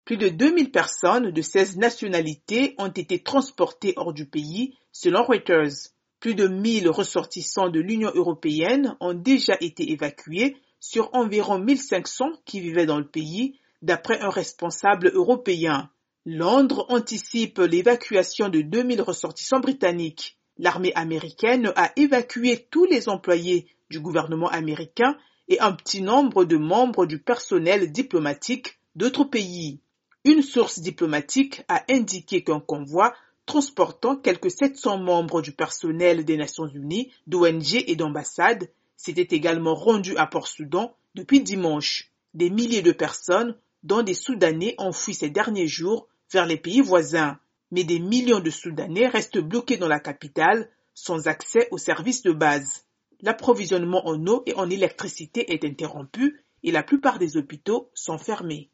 Plus de 2000 personnes de 16 nationalités ont été transportées hors du pays, selon Reuters. Plus de 1000 ressortissants de l'Union européenne ont déjà été évacués sur environ 1500 qui vivaient dans le pays, d'après un responsable européen. Londres anticipe l'évacuation de 2000 ressortissants britanniques. L'armée américaine a évacué tous les employés du gouvernement américain et un petit nombre de membres du personnel diplomatique d'autres pays. Une source diplomatique a indiqué qu'un convoi transportant quelques 700 membres du personnel des Nations Unies, d'ONG et d'ambassades s'était également rendu à Port-Soudan depuis dimanche. Des milliers de personnes, dont des Soudanais, ont fui ces derniers jours vers les pays voisins. Mais des millions de Soudanais restent bloqués dans la capitale, sans accès aux services de base. L'approvisionnement en eau et en électricité est interrompu et la plupart des hôpitaux sont fermés.